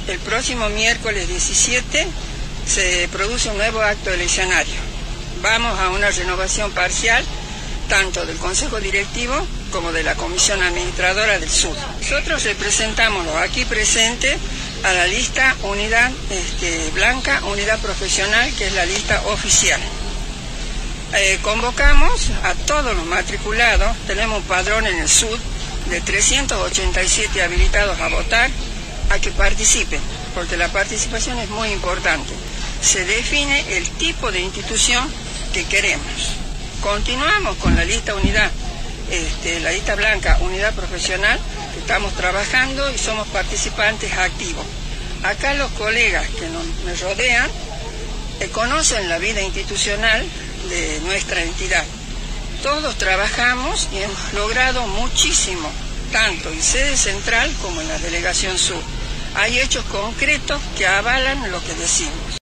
el próximo miércoles 17 se produce un nuevo acto eleccionario. Vamos a una renovación parcial tanto del Consejo Directivo como de la Comisión Administradora del Sud. Nosotros representamos los aquí presentes a la lista Unidad Blanca, Unidad Profesional, que es la lista oficial. Convocamos a todos los matriculados, tenemos un padrón en el Sud de 387 habilitados a votar, a que participen, porque la participación es muy importante. Se define el tipo de institución que queremos. Continuamos con la lista unidad, la lista blanca, unidad profesional, que estamos trabajando y somos participantes activos. Acá los colegas que me rodean conocen la vida institucional de nuestra entidad. Todos trabajamos y hemos logrado muchísimo, tanto en sede central como en la delegación sur. Hay hechos concretos que avalan lo que decimos.